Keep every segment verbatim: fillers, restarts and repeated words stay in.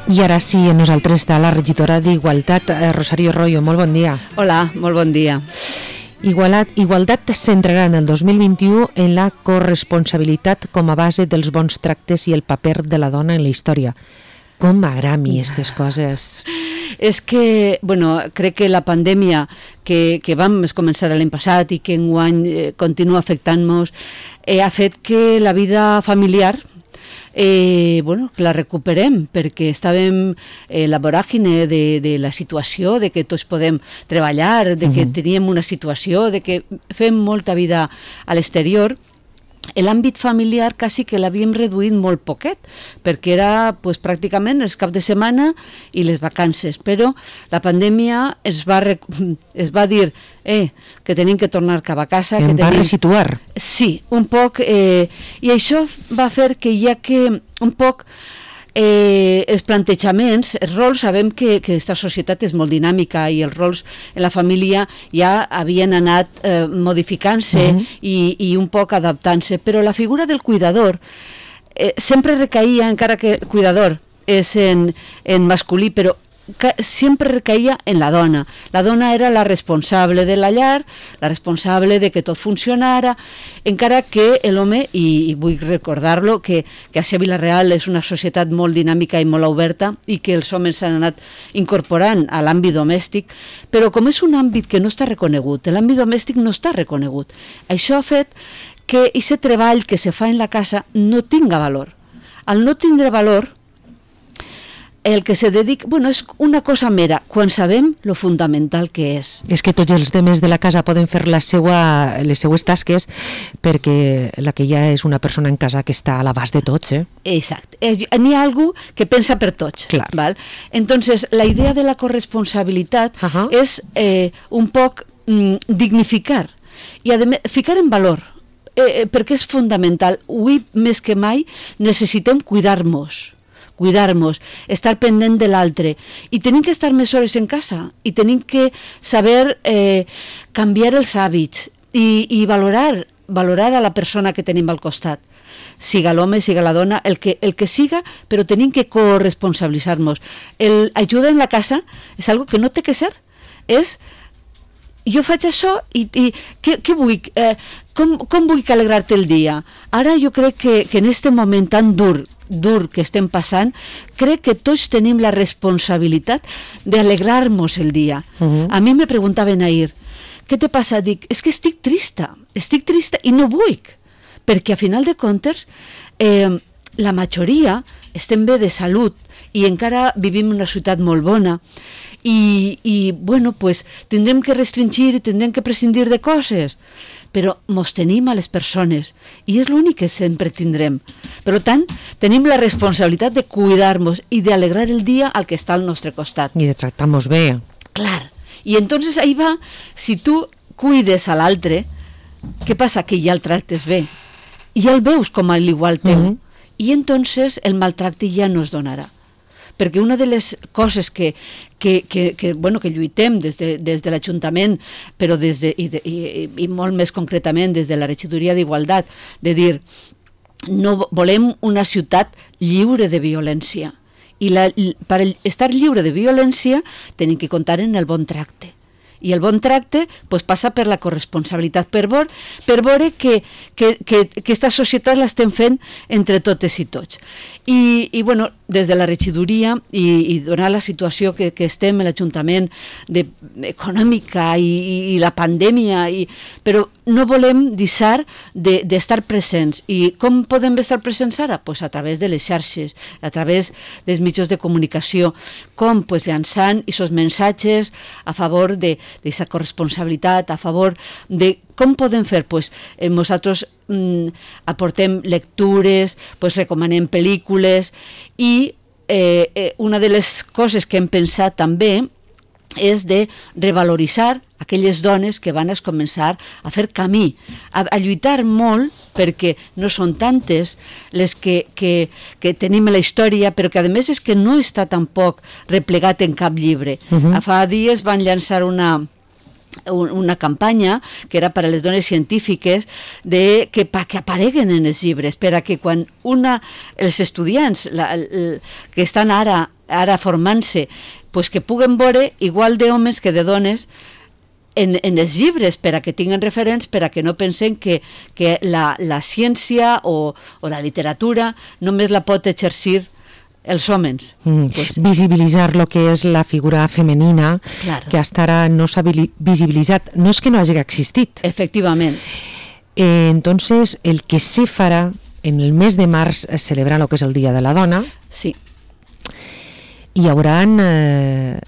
I ara sí, nosaltres està la regidora d'Igualtat, Rosario Royo. Molt bon dia. Hola, molt bon dia. Igualat, Igualtat es centrarà en el dos mil vint-i-u en la corresponsabilitat com a base dels bons tractes i el paper de la dona en la història. Com m'agrada a mi aquestes coses. És que, bueno, crec que la pandèmia que, que vam començar l'any passat i que enguany eh, continua afectant-nos eh, ha fet que la vida familiar Eh, bueno, la recuperem perquè estàvem eh, la voràgine de, de la situació, de que tots podem treballar, de que uh-huh. teníem una situació, de que fem molta vida a l'exterior. L'àmbit familiar quasi que l'havíem reduït molt poquet, perquè era pues, pràcticament els caps de setmana i les vacances, però la pandèmia es va, rec... es va dir eh, que tenim que tornar cap a casa. Que que em va tenim... resituar. Sí, un poc, eh, i això va fer que ja que un poc Eh, els plantejaments, els rols, sabem que, que aquesta societat és molt dinàmica i els rols en la família ja havien anat eh, modificant-se uh-huh. i, i un poc adaptant-se, però la figura del cuidador eh, sempre recaïa, encara que cuidador és en, en masculí, però que sempre recaïa en la dona. La dona era la responsable de la llar, la responsable de que tot funcionara, encara que l'home, i, i vull recordar-lo, que, que a Sevilla Real és una societat molt dinàmica i molt oberta i que els homes s'han anat incorporant a l'àmbit domèstic, però com és un àmbit que no està reconegut, l'àmbit domèstic no està reconegut. Això ha fet que aquest treball que se fa en la casa no tinga valor. Al no tindre valor, el que se dedica, bueno, és una cosa mera, quan sabem lo fundamental que és. És que tots els temes de la casa poden fer la seua, les seues tasques, perquè la que ja és una persona en casa que està a l'abast de tots, eh? Exacte. N'hi ha algú que pensa per tots. Clar. Val? Entonces, la idea de la corresponsabilitat uh-huh. és eh, un poc mm, dignificar i a més, ficar en valor, eh, perquè és fundamental. Avui, més que mai, necessitem cuidar-nos. cuidar-nos, estar pendent de l'altre, i tenim que estar més hores en casa, i tenim que saber eh, canviar els hàbits i, i valorar, valorar a la persona que tenim al costat, siga l'home, siga la dona, el que, el que siga, però tenim que corresponsabilitzar-nos. El ajuda en la casa és algo que no té que ser, és jo faig això i, i què, què vull? Eh, com, com vull alegrar-te el dia? Ara jo crec que, que en aquest moment tan dur dur que estem passant, crec que tots tenim la responsabilitat d'alegrar-nos el dia. Uh-huh. A mi me preguntaven ahir, què te passa? Dic, és que estic trista, estic trista i no vull, perquè a final de comptes eh, la majoria estem bé de salut i encara vivim en una ciutat molt bona i, i bueno, pues, tindrem que restringir i tindrem que prescindir de coses, però mos tenim a les persones i és l'únic que sempre tindrem. Per tant, tenim la responsabilitat de cuidar-nos i d'alegrar el dia al que està al nostre costat. I de tractar-nos bé. Clar. I entonces ahí va, si tu cuides a l'altre, què passa? Que ja el tractes bé. I ja el veus com a l'igual teu. Uh-huh. I entonces el maltracte ja no es donarà. Perquè una de les coses que, que, que, que, bueno, que lluitem des de, des de l'Ajuntament, però des de, i, de, i, i molt més concretament des de la Regidoria d'Igualtat, de dir, no volem una ciutat lliure de violència. I la, per estar lliure de violència tenim que comptar en el bon tracte. I el bon tracte pues, passa per la corresponsabilitat, per veure, per veure que, que, que, que aquesta societat l'estem fent entre totes i tots. I, i bueno, des de la regidoria i, i donar la situació que, que estem en l'Ajuntament de, econòmica i, i, i la pandèmia, i, però no volem deixar d'estar de, presents. I com podem estar presents ara? Pues a través de les xarxes, a través dels mitjans de comunicació, com pues, llançant aquests missatges a favor de d'aquesta corresponsabilitat, a favor de com podem fer. Pues, eh, nosaltres mm, aportem lectures, pues, recomanem pel·lícules i eh, eh, una de les coses que hem pensat també és de revaloritzar aquelles dones que van a començar a fer camí, a, a lluitar molt, perquè no són tantes les que, que, que tenim a la història, però que a més és que no està tampoc replegat en cap llibre. Uh-huh. Fa dies van llançar una, una campanya que era per a les dones científiques de que, que apareguen en els llibres, per a que quan una, els estudiants la, el, que estan ara ara formant-se, pues que puguen veure igual d'homes que de dones en, en els llibres, per a que tinguin referents, per a que no pensen que, que la, la ciència o, o la literatura només la pot exercir els homes. Mm. Pues, visibilitzar lo que és la figura femenina, claro, que hasta ara no s'ha visibilitzat, no és que no hagi existit. Efectivament. Eh, entonces, el que se farà en el mes de març es celebra el que és el Dia de la Dona. Sí. Hi haurà... Eh,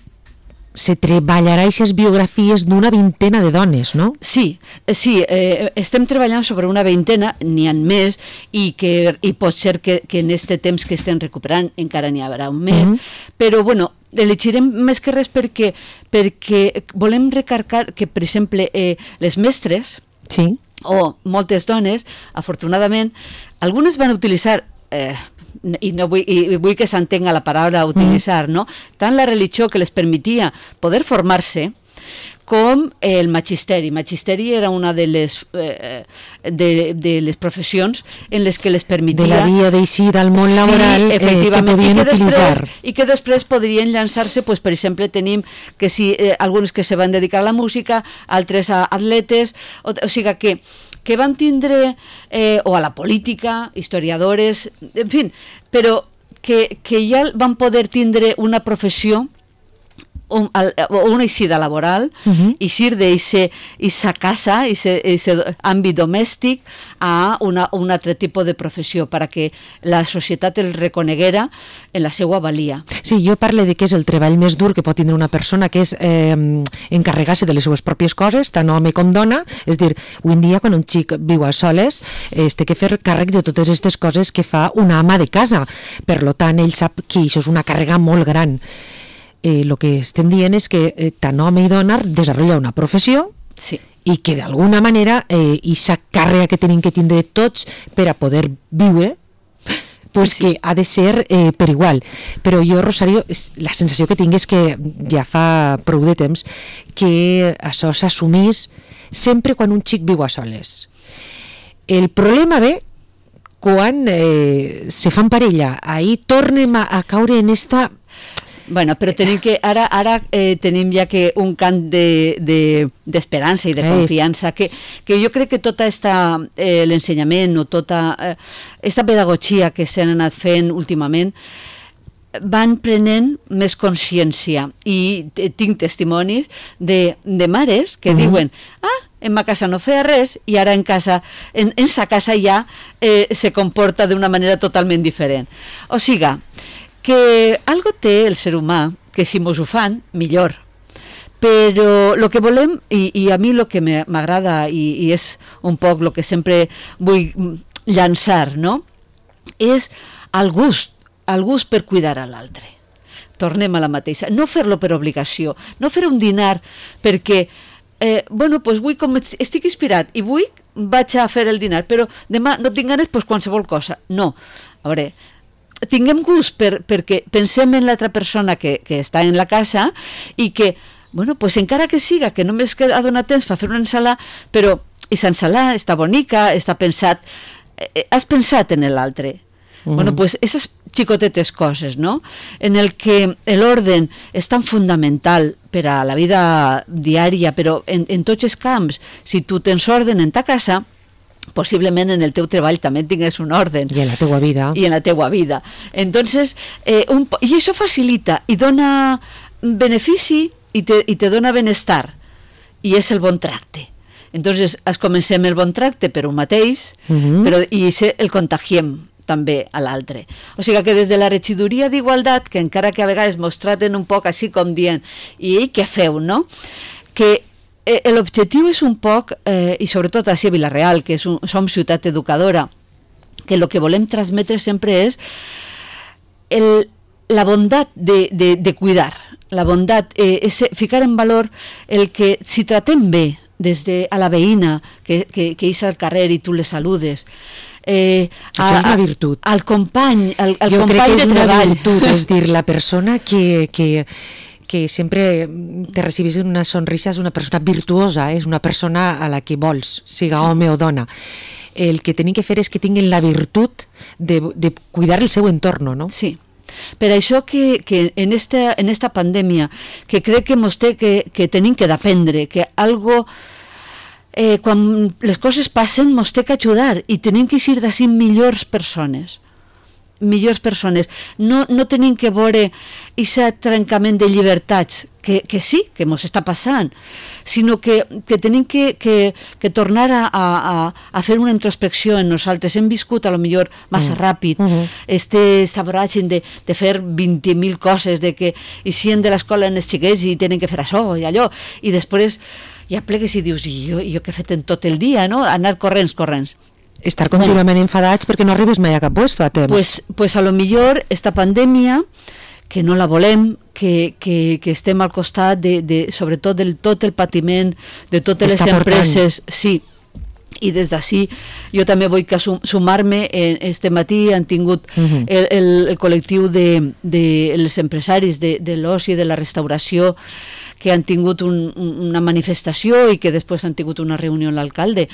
se treballarà aquestes biografies d'una vintena de dones, no? Sí, sí, eh, estem treballant sobre una vintena, n'hi ha més, i, que, i pot ser que, que en este temps que estem recuperant encara n'hi haurà un més, uh-huh. Però bueno, elegirem més que res perquè, perquè volem recarcar que, per exemple, eh, les mestres, sí, o moltes dones, afortunadament, algunes van utilitzar... Eh, i, no vull, i vull que s'entenga la paraula utilitzar, mm. no? Tant la religió que les permetia poder formar-se com el magisteri. Magisteri era una de les, eh, de, de les professions en les que les permetia... De la via d'eixir del món laboral, sí, eh, que podien I que utilitzar. Després, I que després podrien llançar-se, pues, per exemple, tenim que si eh, alguns que se van dedicar a la música, altres a atletes, o, o sigui que que van tindre, eh, o a la política, historiadores, en fi, però que, que ja van poder tindre una professió o una eixida laboral, uh-huh. eixir d'aquesta casa, aquest àmbit domèstic, a una, un altre tipus de professió, perquè la societat el reconeguera en la seva valia. Sí, jo parlo de que és el treball més dur que pot tindre una persona, que és eh, encarregar-se de les seves pròpies coses, tant home com dona, és dir, avui en dia quan un xic viu a soles, es té que fer càrrec de totes aquestes coses que fa una ama de casa, per tant ell sap que això és una càrrega molt gran. Eh, lo que estem dient és que eh, tant home i dona desenvolupa una professió, sí, i que d'alguna manera eh, aquesta càrrega que tenim que tindre tots per a poder viure, pues sí, que ha de ser eh, per igual. Però jo, Rosario, la sensació que tinc és que ja fa prou de temps que això s'assumís sempre quan un xic viu a soles. El problema ve quan eh, se fan parella, ahí tornem a, a caure en esta... Bueno, però tenim que, ara, ara eh, tenim ja que un cant d'esperança de, de, i de confiança, que, que jo crec que tota esta, eh, l'ensenyament o tota eh, esta pedagogia que s'han anat fent últimament van prenent més consciència, i tinc testimonis de, de mares que uh-huh. diuen, ah, en ma casa no feia res i ara en casa, en, en sa casa ja eh, se comporta d'una manera totalment diferent. O sigui, que algo té el ser humà, que si mos ho fan, millor. Però el que volem, i, i a mi el que m'agrada, i, i és un poc el que sempre vull llançar, no?, és el gust, el gust per cuidar a l'altre. Tornem a la mateixa. No fer-lo per obligació, no fer un dinar perquè, eh, bueno, doncs vull, com estic inspirat i vull, vaig a fer el dinar, però demà no tinc ganes, doncs qualsevol cosa. No, a veure... tinguem gust per, perquè pensem en l'altra persona que, que està en la casa i que, bueno, pues encara que siga, que només ha donat temps per fer una ensalada, però aquesta ensalada està bonica, està pensat, eh, has pensat en l'altre. Mm-hmm. Bueno, pues esas xicotetes coses, no?, en el que l'orden és tan fundamental per a la vida diària, però en, en tots els camps, si tu tens orden en ta casa, possiblement en el teu treball també tingués un ordre. I en la teua vida. I en la teua vida. Entonces, eh, un, i això facilita i dona benefici i te, i te dona benestar. I és el bon tracte. Entonces, es comencem el bon tracte per un mateix, uh-huh. però i se, el contagiem també a l'altre. O sigui que des de la regidoria d'Igualtat, que encara que a vegades mos traten un poc així com dient, i què feu, no?, que l'objectiu és un poc, eh, i sobretot a Vilareal, que és un, som ciutat educadora, que el que volem transmetre sempre és el, la bondat de, de, de cuidar, la bondat, eh, és ficar en valor el que si tratem bé des de a la veïna que, que, que és al carrer i tu le saludes, eh, a, això és una virtut. Al company, al, al jo company crec que és de una treball. Virtut, és dir, la persona que... que que sempre te recibís una sonrisa, és una persona virtuosa, és una persona a la que vols, siga sí. home o dona. El que tenim que fer és que tinguin la virtut de, de cuidar el seu entorn, no? Sí, Per això que, que en, esta, en esta pandèmia, que crec que mos té que, que tenim que d'aprendre, que algo, eh, quan les coses passen, mos té que ajudar i tenim que eixir d'ací millors persones. millors persones. No, no tenim que veure aquest trencament de llibertats, que, que sí, que ens està passant, sinó que, que tenim que, que, que tornar a, a, a fer una introspecció en nosaltres. Hem viscut a lo millor massa mm. ràpid, uh-huh. este estaborratge de, de fer vint mil coses, de que eixien de l'escola en els xiquets i tenen que fer això i allò, i després ja plegues i dius, i jo, jo què he fet en tot el dia, no? Anar corrents, corrents. Estar contínuament bueno, enfadats perquè no arribes mai a cap puesto a temps. Pues, pues a lo millor esta pandèmia, que no la volem, que, que, que estem al costat de, de, sobretot del tot el patiment de totes les empreses, portant. Sí, i des d'ací jo també vull que sum, sumar-me. Este matí han tingut uh-huh. el, el, el col·lectiu de, de els empresaris de, de l'oci i de la restauració, que han tingut un, una manifestació i que després han tingut una reunió amb l'alcalde.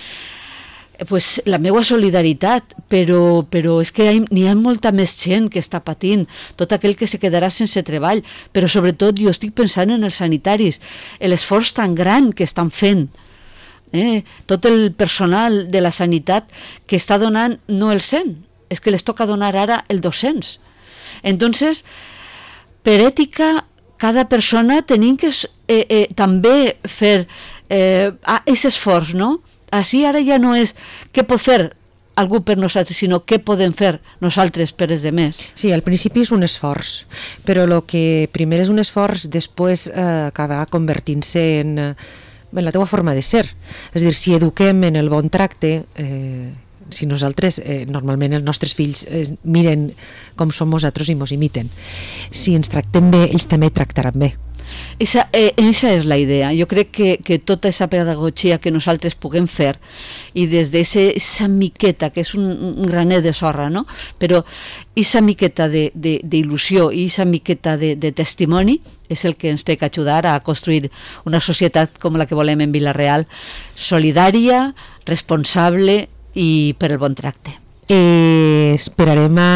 Pues la meva solidaritat, però, però és que n'hi ha molta més gent que està patint, tot aquell que se quedarà sense treball, però sobretot jo estic pensant en els sanitaris, l'esforç tan gran que estan fent, eh? Tot el personal de la sanitat que està donant no el cent, és que les toca donar ara el dos-cents. Entonces, per ètica, cada persona tenim que eh, eh, també fer eh, aquest esforç, no? Així ara ja no és què pot fer algú per nosaltres, sinó què podem fer nosaltres per els demés. Sí, al principi és un esforç, però el que primer és un esforç, després eh, acaba convertint-se en, en la teua forma de ser. És a dir, si eduquem en el bon tracte, eh, si nosaltres, eh, normalment els nostres fills eh, miren com som nosaltres i mos imiten. Si ens tractem bé, ells també tractaran bé. Esa, eh, esa és la idea. Jo crec que, que tota aquesta pedagogia que nosaltres puguem fer, i des d'aquesta miqueta, que és un, un granet de sorra, no? Però aquesta miqueta d'il·lusió i aquesta miqueta de, de testimoni és el que ens té que ajudar a construir una societat com la que volem en Vila-real, solidària, responsable i per el bon tracte. Eh, esperarem a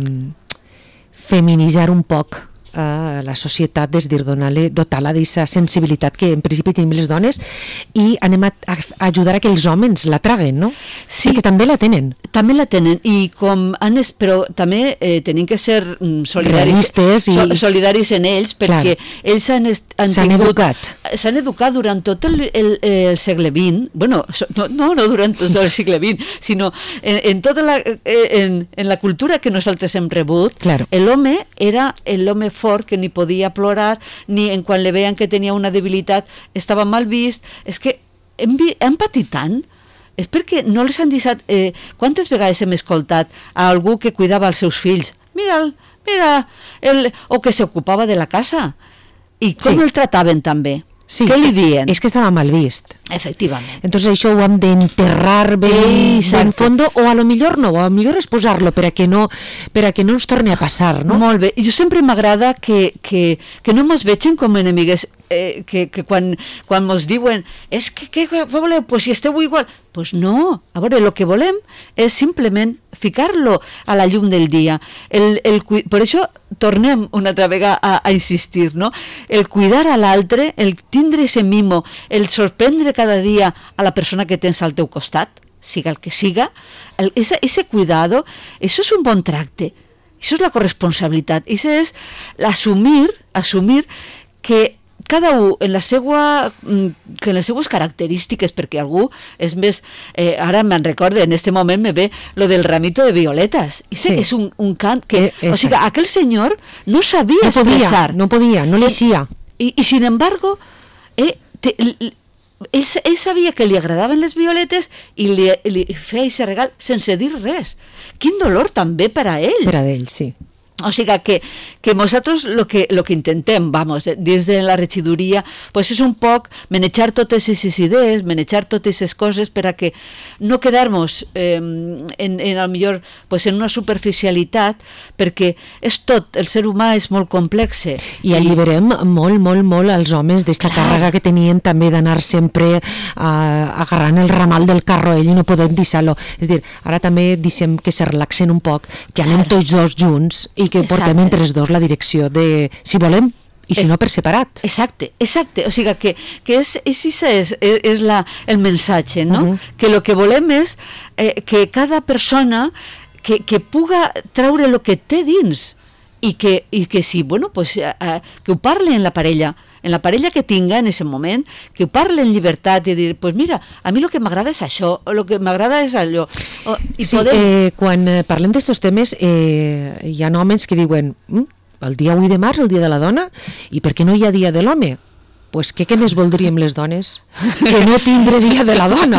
feminitzar un poc a la societat, és dir, donar-li, dotar-la d'aquesta sensibilitat que en principi tenim les dones, i anem a, a ajudar a que els homes la traguen, no? Sí, perquè també la tenen. També la tenen, i com han es, però també eh, tenim que ser solidaris, i... so, solidaris en ells, perquè clar, ells han, est, han s'han tingut, educat. S'han educat durant tot el, el, el segle vint, bueno, no, no, no durant tot el segle vint, sinó en, en tota la, en, en la cultura que nosaltres hem rebut, claro. L'home era l'home fort, que ni podia plorar, ni en quan le veien que tenia una debilitat estava mal vist. És que hem, hem patit tant, és perquè no les han deixat. Eh, quantes vegades hem escoltat a algú que cuidava els seus fills? Mira'l, mira, el, o que s'ocupava de la casa, i com sí. el trataven també. Sí, què li diuen? És que estava mal vist. Efectivament. Entonces això ho hem d'enterrar ben, ben fondo, o a lo millor no, o a lo millor és posar-lo per a que no, per a que no ens torni a passar, no? Molt bé. Jo sempre m'agrada que, que, que no mos vegin com enemigues, eh, que, que quan, quan mos diuen és que què voleu? Pues si esteu igual. Pues no. A veure, el que volem és simplement ficar-lo a la llum del dia. El, el, per això tornem una altra vegada a, a insistir, no? El cuidar a l'altre, el tindre ese mimo, el sorprendre cada dia a la persona que tens al teu costat, siga el que siga, el, ese, ese cuidado, eso es un bon tracte, eso es la corresponsabilitat, eso es l'assumir, assumir que cada un en la seva, que en les seues característiques, perquè algú és més, eh, ara me'n recorde, en este moment me ve lo del ramito de violetas, i sé sí. que és un, un cant que, eh, o sigui, aquell senyor no sabia no podia, expressar, no podia, no li hacía, i, i sin embargo eh, te, ell, ell sabia que li agradaven les violetes i li, li feia aquest regal sense dir res. Quin dolor també per a ell. Per a ell, sí. O sigui que, que nosaltres lo que, lo que intentem, vamos, des de la regidoria, pues és un poc manejar totes aquestes idees, manejar totes aquestes coses per a que no quedar-nos eh, en, en, al millor, pues en una superficialitat, perquè és tot, el ser humà és molt complex. I alliberem molt, molt, molt als homes d'esta càrrega que tenien també d'anar sempre uh, agarrant el ramal del carro ell i no podem deixar-lo. És dir, ara també deixem que se relaxen un poc, que anem tots dos junts i que portem Exacte. entre els dos la direcció de si volem i si no per separat. Exacte, exacte. O sigui que, que és, és, és, és, és la, el missatge, no? Uh-huh. Que el que volem és eh, que cada persona que, que puga treure el que té dins i que, i que si, bueno, pues, eh, que ho parle en la parella, en la parella que tinga en aquest moment, que ho parle en llibertat i dir, pues mira, a mi el que m'agrada és això, o el que m'agrada és allò. O, i sí, podem... eh, quan parlem d'estos temes, eh, hi ha homes que diuen mm, el dia u de març, el dia de la dona, i per què no hi ha dia de l'home? Pues què, què més voldríem les dones? Que no tindre dia de la dona.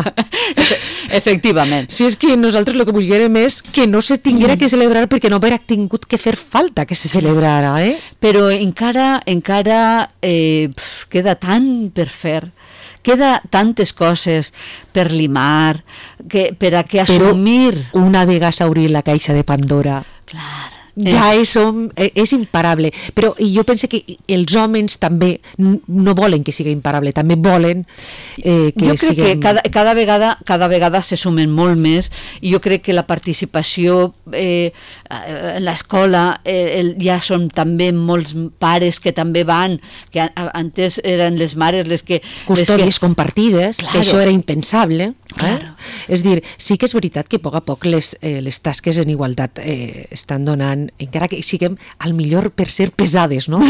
Efectivament. Si és que nosaltres el que volguérem és que no se tinguera que celebrar perquè no haver tingut que fer falta que se celebrara, eh? Però encara, encara eh, pf, queda tant per fer, queda tantes coses per limar, que, per a que assumir... Però una vegada s'obrir la caixa de Pandora... Clar. Ja és, és imparable, però jo penso que els homes també no volen que sigui imparable, també volen eh, que jo crec siguem... que cada, cada, vegada, cada vegada se sumen molt més i jo crec que la participació eh, en l'escola eh, el, ja són també molts pares que també van, que a, antes eren les mares les que... Custòdies les que... compartides, claro. Que això era impensable. Claro. Eh? És dir, sí que és veritat que a poc a poc les, eh, les tasques en igualtat eh, estan donant, encara que siguem al millor per ser pesades, no?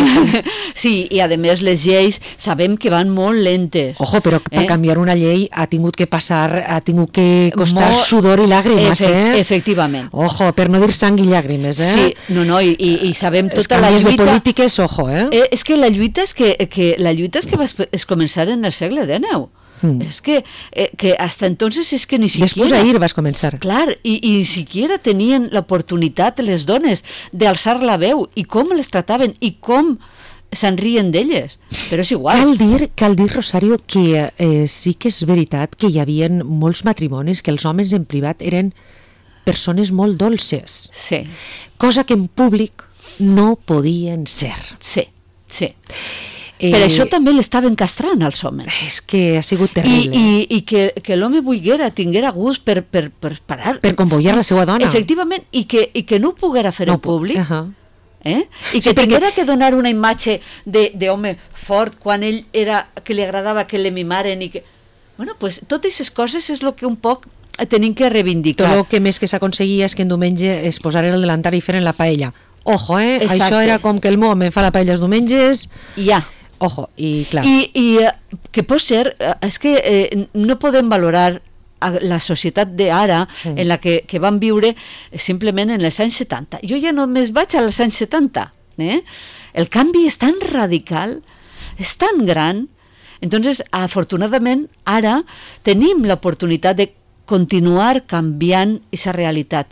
Sí, i a més les lleis sabem que van molt lentes. Ojo, però per eh? canviar una llei ha tingut que passar, ha tingut que costar molt... sudor i llàgrimes, Efe eh? Efectivament. Ojo, per no dir sang i llàgrimes, eh? Sí, no, no, i, i, i sabem tota la lluita... Els canvis de polítiques, ojo, eh? eh? És que la lluita és que, que, la lluita és que va es començar en el segle dinou. Mm. Es que, eh, que hasta entonces es que ni siquiera... Després ahir vas començar. Clar, i, i ni siquiera tenien l'oportunitat les dones d'alçar la veu i com les trataven i com se'n rien d'elles, però és igual. Cal dir, cal dir Rosario, que eh, sí que és veritat que hi havia molts matrimonis que els homes en privat eren persones molt dolces. Sí. Cosa que en públic no podien ser. Sí, sí. Eh, per això també l'estaven castrant als homes. És que ha sigut terrible. I, i, i que, que l'home volguera, tinguera gust per, per, per parar. Per convoiar la seva dona. Efectivament, i que, i que no ho poguera fer no, en públic. Uh -huh. eh? I que sí, tinguera perquè... que donar una imatge d'home fort quan ell era, que li agradava que le mimaren i que... Bueno, pues totes aquestes coses és el que un poc tenim que reivindicar. Tot el que més que s'aconseguia és que en diumenge es posaren el delantal i feren la paella. Ojo, eh? Exacte. Això era com que el home fa la paella els diumenges... Ja. Ojo, i clar. I, i que pot ser, és que eh, no podem valorar la societat d'ara sí. En la que, que van viure simplement en els anys setanta. Jo ja només vaig als anys setanta. Eh? El canvi és tan radical, és tan gran. Entonces, afortunadament, ara tenim l'oportunitat de continuar canviant aquesta realitat.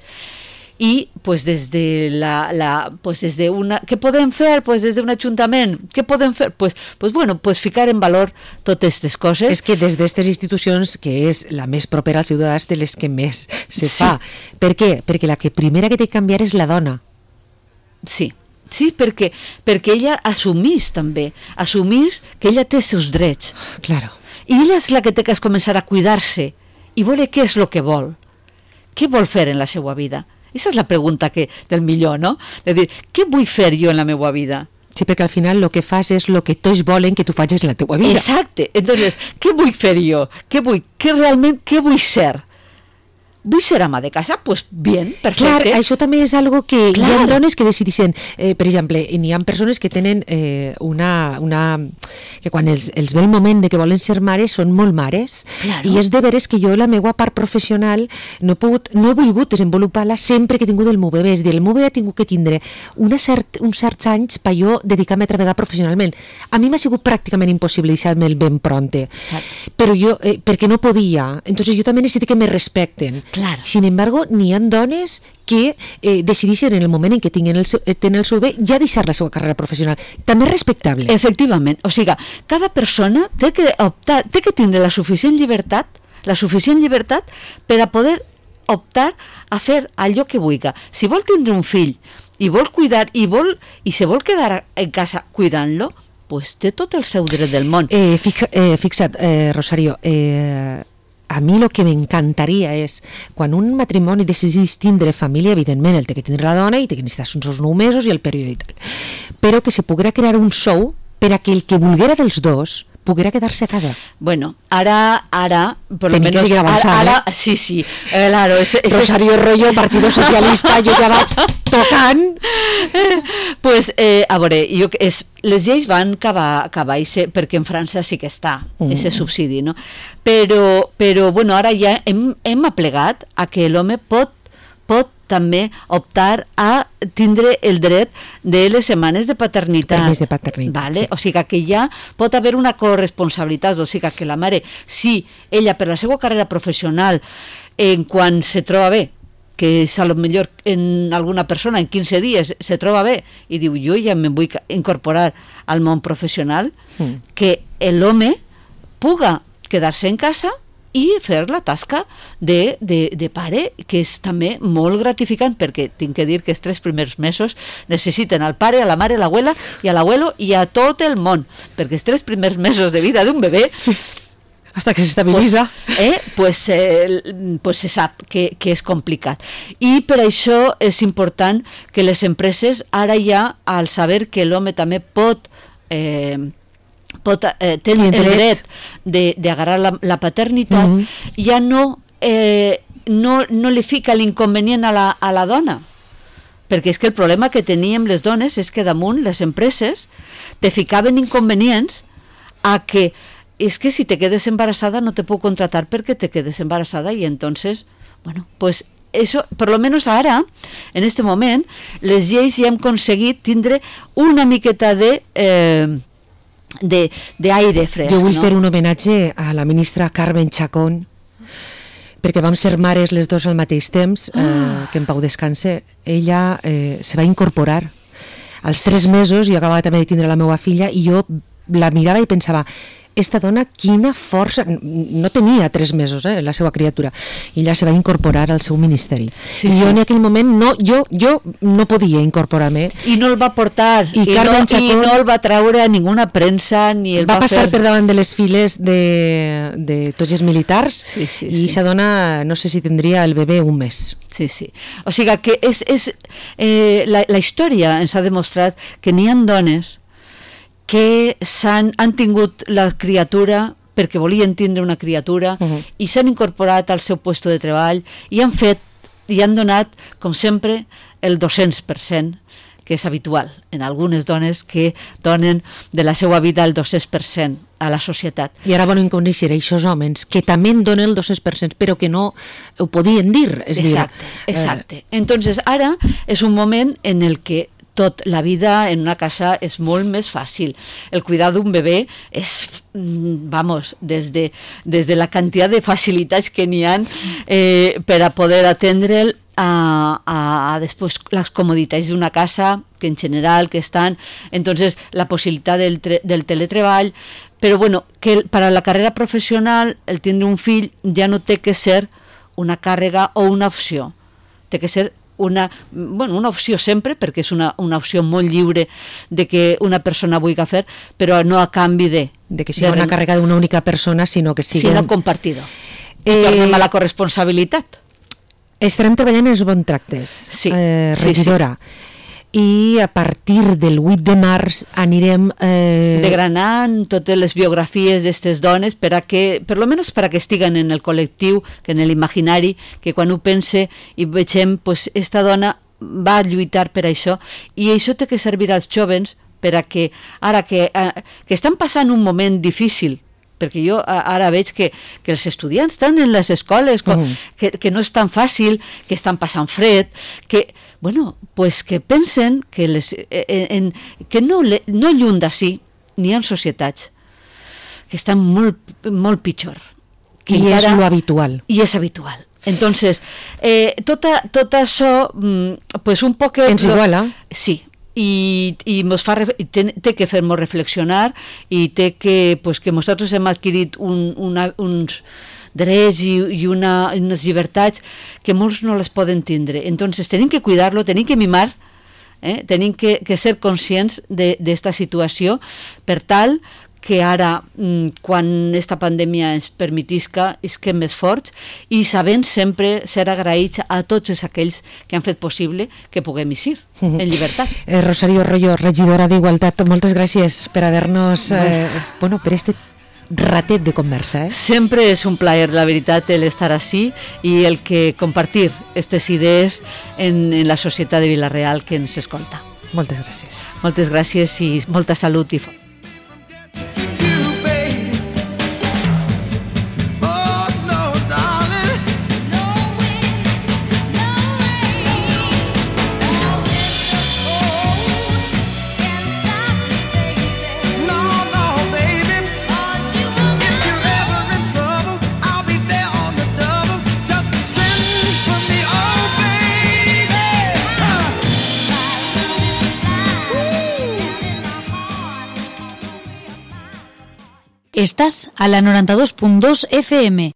I pues des de la, la pues des de una què podem fer pues des d'un ajuntament què podem fer pues pues bueno pues ficar en valor totes aquestes coses. És que des d'aquestes institucions que és la més propera als ciutadans de les que més se sí. fa. Per què? Perquè la que primera que té que canviar és la dona. Sí. Sí, perquè perquè ella assumís també, assumís que ella té els seus drets. Claro. I ella és la que té que començar a cuidar-se i veure què és el que vol. Què vol fer en la seva vida? Esa és la pregunta que, del millor, no? De dir, què vull fer jo en la meva vida? Sí, perquè al final el que fas és el que tots volen que tu facis en la teva vida. Exacte. Entonces, què vull fer jo? Què vull? Què realment, què vull ser? Vull ser ama de casa? Pues bien, perfecte. Clar, això també és algo que Clar. Hi ha dones que decideixen, eh, per exemple, n'hi ha persones que tenen eh, una, una... que quan els, els ve el moment de que volen ser mares són molt mares, claro. I és de veres que jo la meva part professional no he, pogut, no he volgut desenvolupar-la sempre que he tingut el meu bebè, és dir, el meu bebè ha tingut que tindre una cert, uns certs anys per jo dedicar-me a treballar professionalment. A mi m'ha sigut pràcticament impossible deixar-me el ben pronte, claro. Però jo, eh, perquè no podia, entonces jo també necessito que me respecten. Claro. Sin embargo, n'hi ha dones que eh, decideixen en el moment en què tenen el seu, tenen el seu bé ja deixar la seva carrera professional. També és respectable. Efectivament. O sigui, cada persona té que optar, té que tindre la suficient llibertat, la suficient llibertat per a poder optar a fer allò que vulgui. Si vol tindre un fill i vol cuidar i vol i se vol quedar en casa cuidant-lo, pues té tot el seu dret del món. Eh, fixa, eh, fixa't, eh, Rosario, eh, a mi el que m'encantaria és, quan un matrimoni decidís tindre família, evidentment el té que tindre la dona i té que necessitar uns nou mesos i el període i tal, però que se poguera crear un sou per a que el que volguera dels dos poguera quedar-se a casa. Bueno, ara, ara, por lo Tenim menos, que seguir avançant, ara, ara, eh? sí, sí, eh, claro, ese, ese Rosario Rollo, Partido Socialista, jo ja vaig tocant. Pues, eh, a veure, jo, és, les lleis van acabar, acabar ese, perquè en França sí que està, mm. ese subsidi, no? Però, però bueno, ara ja hem, hem aplegat a que l'home pot, pot també optar a tindre el dret de les setmanes de paternitat. Permís de paternitat, vale? sí. O sigui que ja pot haver una corresponsabilitat, o sigui que la mare, si ella per la seva carrera professional, en quan se troba bé, que és a lo millor en alguna persona en quinze dies se troba bé i diu jo ja me vull incorporar al món professional, mm. que l'home puga quedar-se en casa i fer la tasca de, de, de pare, que és també molt gratificant, perquè tinc que dir que els tres primers mesos necessiten al pare, a la mare, a l'abuela i a l'abuelo i a tot el món, perquè els tres primers mesos de vida d'un bebè, sí. Hasta que s'estabilitza, pues, eh, pues, eh, pues se sap que, que és complicat. I per això és important que les empreses ara ja, al saber que l'home també pot eh, pot eh, tenir el dret d'agarrar la, la paternitat, mm-hmm. ja no, eh, no, no li fica l'inconvenient a la, a la dona, perquè és que el problema que teníem les dones és que damunt les empreses te ficaven inconvenients a que és que si te quedes embarassada no te puc contratar perquè te quedes embarassada i entonces, bueno, pues eso, por lo menos ara, en este moment, les lleis ja hem aconseguit tindre una miqueta de... Eh, de d'aire fresc. Jo vull no? fer un homenatge a la ministra Carmen Chacón, perquè vam ser mares les dos al mateix temps, ah. eh, que en pau descanse. Ella eh, se va incorporar als tres mesos, i acabava també de tindre la meva filla, i jo la mirava i pensava, esta dona quina força, no tenia tres mesos eh, la seva criatura, i ella se va incorporar al seu ministeri, sí, i jo sí. en aquell moment no, jo, jo no podia incorporar-me i no el va portar i, i, no, Chacón, i no el va treure a ninguna premsa ni el va, va passar fer... per davant de les files de, de tots els militars, sí, sí, i aquesta sí. dona no sé si tindria el bebè un mes. Sí, sí. O sigui que és, és, eh, la, la història ens ha demostrat que n'hi ha dones que s'han, han tingut la criatura perquè volien tindre una criatura uh-huh. i s'han incorporat al seu puesto de treball i han fet, i han donat, com sempre, el dos-cents per cent, que és habitual en algunes dones que donen de la seva vida el dos-cents per cent a la societat. I ara volen conèixer aquests homes que també en donen el dos-cents per cent, però que no ho podien dir. És exacte, dir, exacte. Eh... Entonces, ara és un moment en el que tot, la vida en una casa és molt més fàcil. El cuidar d'un bebè és, vamos, des de, des de la quantitat de facilitats que n'hi ha eh, per a poder atendre'l a, a, a després les comoditats d'una casa, que en general que estan, entonces la possibilitat del, del teletreball, però bueno, que per a la carrera professional el tindre un fill ja no té que ser una càrrega o una opció, té que ser una, bueno, una opció sempre, perquè és una, una opció molt lliure de que una persona vulgui fer, però no a canvi de... De que sigui de una càrrega d'una única persona, sinó que sigui... Sinó compartido. Eh... Tornem a la corresponsabilitat. Estarem treballant en els bons tractes, sí, eh, regidora. Sí, sí. I a partir del vuit de març anirem... Eh... degranant totes les biografies d'aquestes dones per a que, per lo menos per a que estiguen en el col·lectiu, que en l'imaginari, que quan ho pense i vegem, pues, esta dona va lluitar per això, i això té que servir als jovens per a que, ara que, eh, que estan passant un moment difícil, perquè jo ara veig que, que els estudiants estan en les escoles, com, uh-huh. que, que no és tan fàcil, que estan passant fred, que, bueno, pues que pensen que, les, en, en, que no, no lluny d'ací n'hi ha societats que estan molt, molt pitjor. Que I encara, és lo habitual. I és habitual. Entonces, eh, tot, tot això, pues un poc... Ens iguala. Sí, i, i mos fa, té, té que fer-nos reflexionar i té que, pues, que nosaltres hem adquirit un, una, uns drets i, i una, unes llibertats que molts no les poden tindre. Entonces tenim que cuidar-lo, tenim que mimar, eh? tenim que, que ser conscients d'esta situació per tal que ara, quan esta pandèmia ens permetisca, isquem més forts i sabent sempre ser agraïts a tots aquells que han fet possible que puguem eixir en llibertat. Eh, Rosario Royo, regidora d'Igualtat, moltes gràcies per haver-nos, eh, bueno, per este ratet de conversa. Eh? Sempre és un plaer, la veritat, el estar així i el que compartir aquestes idees en, en la societat de Vila-real que ens escolta. Moltes gràcies. Moltes gràcies i molta salut i Estás a la noventa y dos punto dos F M.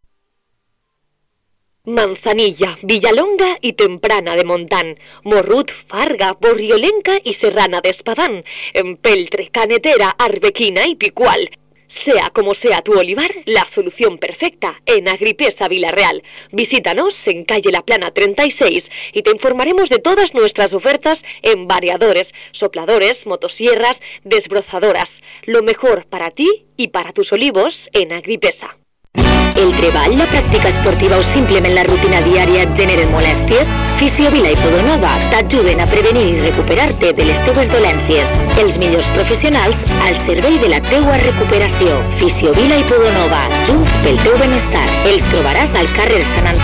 Manzanilla, Villalonga y Temprana de Montán, Morrut, Farga, Borriolenca y Serrana de Espadán, Empeltre, Canetera, Arbequina y Picual. Sea como sea tu olivar, la solución perfecta en Agripesa Vila-real. Visítanos en calle La Plana treinta y seis y te informaremos de todas nuestras ofertas en variadores, sopladores, motosierras, desbrozadoras. Lo mejor para ti y para tus olivos en Agripesa. El treball, la pràctica esportiva o simplement la rutina diària et generen molèsties? Fisiovila i Podonova t'ajuden a prevenir i recuperar-te de les teues dolències. Els millors professionals al servei de la teua recuperació. Fisiovila i Podonova, junts pel teu benestar. Els trobaràs al carrer Sant Antoni